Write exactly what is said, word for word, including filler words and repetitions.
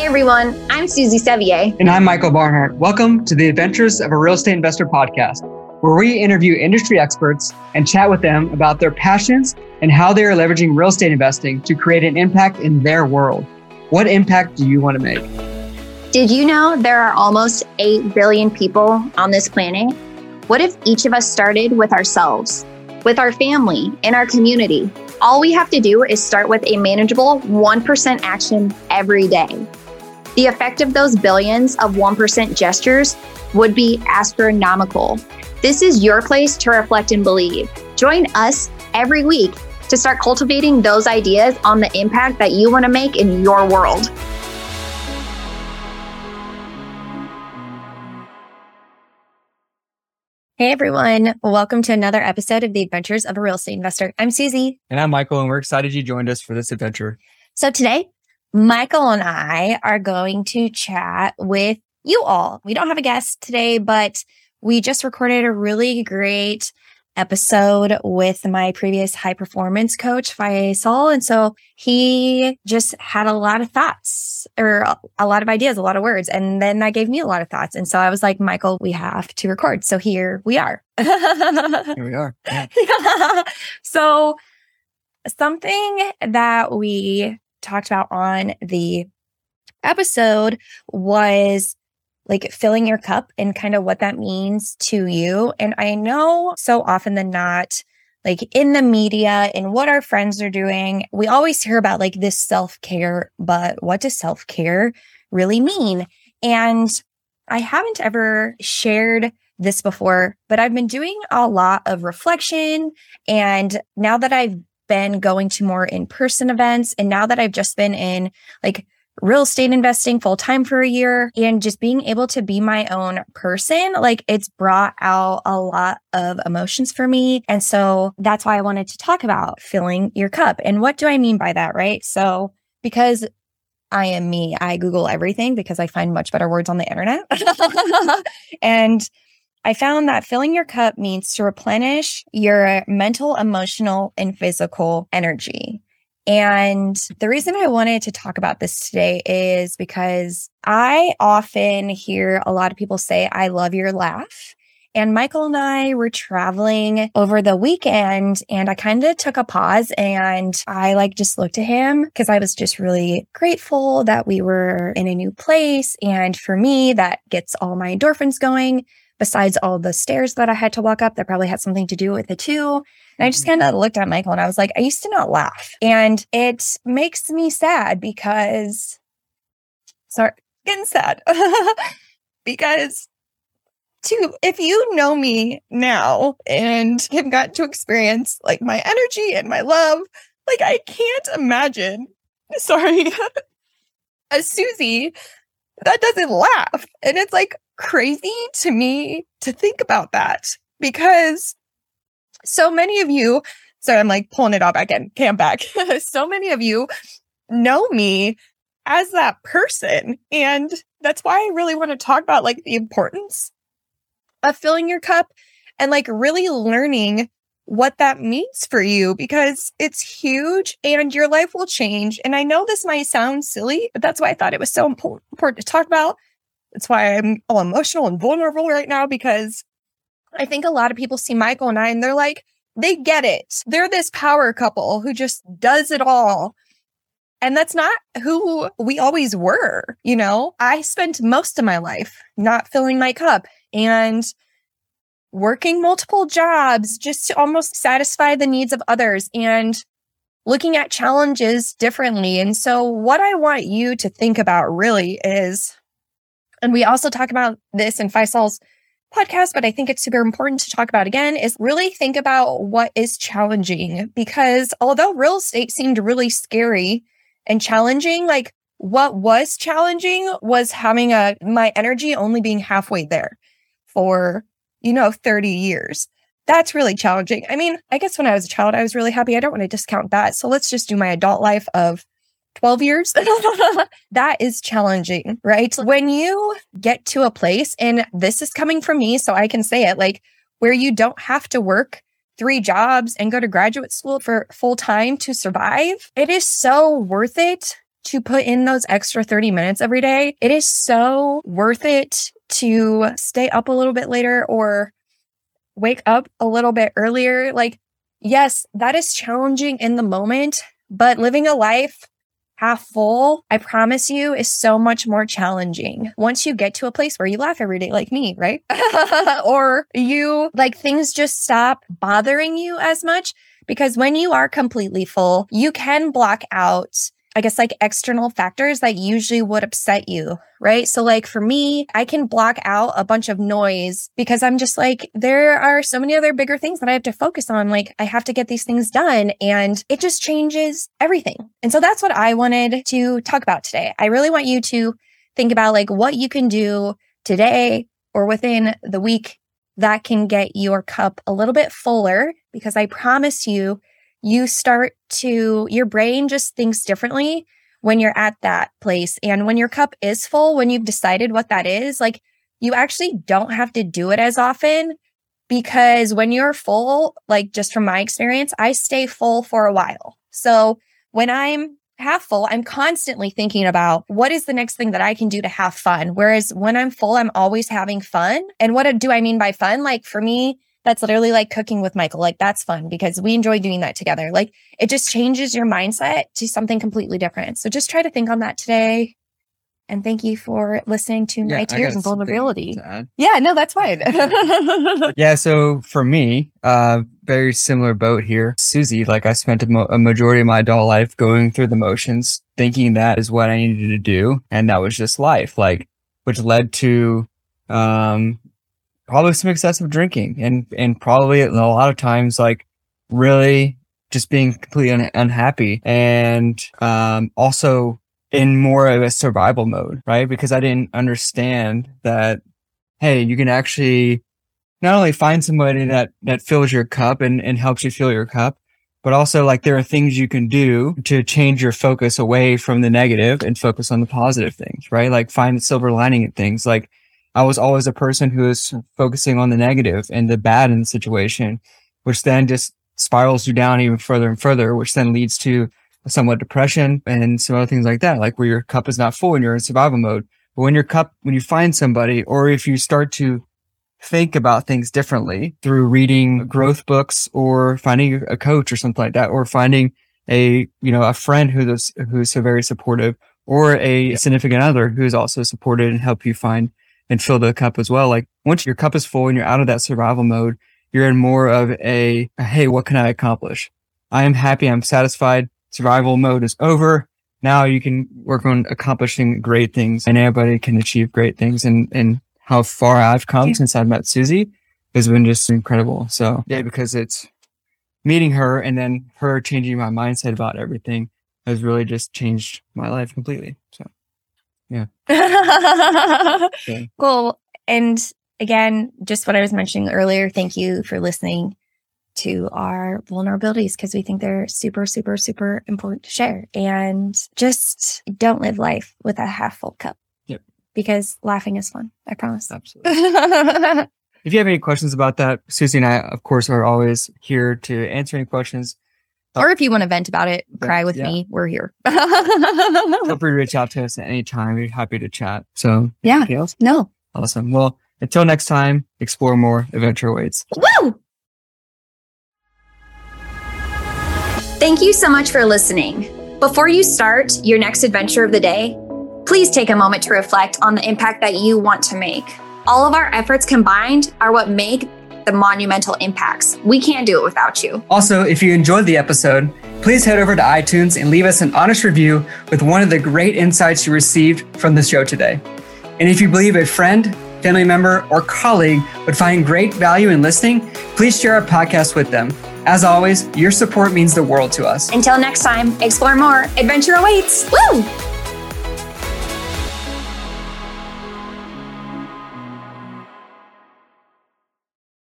everyone, I'm Susie Sevier. And I'm Michael Barnhart. Welcome to the Adventures of a Real Estate Investor podcast, where we interview industry experts and chat with them about their passions and how they are leveraging real estate investing to create an impact in their world. What impact do you want to make? Did you know there are almost eight billion people on this planet? What if each of us started with ourselves, with our family, in our community? All we have to do is start with a manageable one percent action every day. The effect of those billions of one percent gestures would be astronomical. This is your place to reflect and believe. Join us every week to start cultivating those ideas on the impact that you want to make in your world. Hey everyone, welcome to another episode of the Adventures of a Real Estate Investor. I'm Susie. And I'm Michael, and we're excited you joined us for this adventure. So today, Michael and I are going to chat with you all. We don't have a guest today, but we just recorded a really great episode with my previous high performance coach, Faisal. And so he just had a lot of thoughts or a lot of ideas, a lot of words. And then that gave me a lot of thoughts. And so I was like, Michael, we have to record. So here we are. Here we are. Yeah. So something that we talked about on the episode was like filling your cup and kind of what that means to you. And I know so often than not, like in the media and what our friends are doing, we always hear about like this self-care, but what does self-care really mean? And I haven't ever shared this before, but I've been doing a lot of reflection. And now that I've been going to more in-person events, and now that I've just been in like real estate investing full time for a year and just being able to be my own person, like it's brought out a lot of emotions for me. And so that's why I wanted to talk about filling your cup. And what do I mean by that, right? So because I am me, I Google everything because I find much better words on the internet. And I found that filling your cup means to replenish your mental, emotional, and physical energy. And the reason I wanted to talk about this today is because I often hear a lot of people say, I love your laugh. And Michael and I were traveling over the weekend, and I kind of took a pause and I like just looked at him because I was just really grateful that we were in a new place. And for me, that gets all my endorphins going. Besides all the stairs that I had to walk up, that probably had something to do with it too. And I just kind of looked at Michael and I was like, I used to not laugh. And it makes me sad because, sorry, getting sad. Because to, if you know me now and have gotten to experience like my energy and my love, like I can't imagine, sorry, a Susie that doesn't laugh. And it's like crazy to me to think about that because so many of you, sorry, I'm like pulling it all back in, cam back. So many of you know me as that person. And that's why I really want to talk about like the importance of filling your cup and like really learning what that means for you because it's huge and your life will change. And I know this might sound silly, but that's why I thought it was so important, important to talk about. That's why I'm all emotional and vulnerable right now because I think a lot of people see Michael and I and they're like, they get it. They're this power couple who just does it all. And that's not who we always were. You know, I spent most of my life not filling my cup and working multiple jobs just to almost satisfy the needs of others and looking at challenges differently. And so what I want you to think about really is, and we also talk about this in Faisal's podcast, but I think it's super important to talk about again, is really think about what is challenging. Because although real estate seemed really scary and challenging, like what was challenging was having a my energy only being halfway there for, you know, thirty years. That's really challenging. I mean, I guess when I was a child, I was really happy. I don't want to discount that. So let's just do my adult life of twelve years. That is challenging, right? When you get to a place, and this is coming from me, so I can say it, like where you don't have to work three jobs and go to graduate school for full time to survive, it is so worth it to put in those extra thirty minutes every day, it is so worth it to stay up a little bit later or wake up a little bit earlier. Like, yes, that is challenging in the moment, but living a life half full, I promise you, is so much more challenging once you get to a place where you laugh every day, like me, right? Or you, like, things just stop bothering you as much, because when you are completely full, you can block out, I guess, like external factors that usually would upset you, right? So like for me, I can block out a bunch of noise because I'm just like, there are so many other bigger things that I have to focus on. Like I have to get these things done, and it just changes everything. And so that's what I wanted to talk about today. I really want you to think about like what you can do today or within the week that can get your cup a little bit fuller, because I promise you, you start to, your brain just thinks differently when you're at that place. And when your cup is full, when you've decided what that is, like you actually don't have to do it as often, because when you're full, like just from my experience, I stay full for a while. So when I'm half full, I'm constantly thinking about what is the next thing that I can do to have fun. Whereas when I'm full, I'm always having fun. And what do I mean by fun? Like for me, that's literally like cooking with Michael. Like that's fun because we enjoy doing that together. Like it just changes your mindset to something completely different. So just try to think on that today. And thank you for listening to yeah, my tears and vulnerability. Yeah, no, that's fine. Yeah. So for me, uh, very similar boat here. Susie, like I spent a, mo- a majority of my adult life going through the motions, thinking that is what I needed to do. And that was just life, like, which led to, um, probably some excessive drinking and, and probably a lot of times like really just being completely un- unhappy and, um, also in more of a survival mode, right? Because I didn't understand that, hey, you can actually not only find somebody that, that fills your cup and, and helps you fill your cup, but also like there are things you can do to change your focus away from the negative and focus on the positive things, right? Like find the silver lining in things. Like I was always a person who was focusing on the negative and the bad in the situation, which then just spirals you down even further and further, which then leads to somewhat depression and some other things like that, like where your cup is not full and you're in survival mode. But when your cup, when you find somebody, or if you start to think about things differently through reading growth books or finding a coach or something like that, or finding a, you know, a friend who's, who's so very supportive, or a significant other who's also supported and help you find and fill the cup as well. Like once your cup is full and you're out of that survival mode, you're in more of a, hey, what can I accomplish? I am happy. I'm satisfied. Survival mode is over. Now you can work on accomplishing great things, and everybody can achieve great things. And, and how far I've come yeah. since I've met Susie has been just incredible. So yeah, because it's meeting her and then her changing my mindset about everything has really just changed my life completely. So. Yeah. Okay. Cool. And again, just what I was mentioning earlier, thank you for listening to our vulnerabilities, because we think they're super, super, super important to share. And just don't live life with a half full cup. Yep. Because laughing is fun. I promise. Absolutely. If you have any questions about that, Susie and I, of course, are always here to answer any questions. Or if you want to vent about it, cry with yeah. me, we're here. Feel free to reach out to us at any time. We're happy to chat. So, yeah. Else? No. Awesome. Well, until next time, explore more. Adventure awaits. Woo! Thank you so much for listening. Before you start your next adventure of the day, please take a moment to reflect on the impact that you want to make. All of our efforts combined are what make the monumental impacts. We can't do it without you. Also, if you enjoyed the episode, please head over to iTunes and leave us an honest review with one of the great insights you received from the show today. And if you believe a friend, family member, or colleague would find great value in listening, please share our podcast with them. As always, your support means the world to us. Until next time, explore more. Adventure awaits. Woo!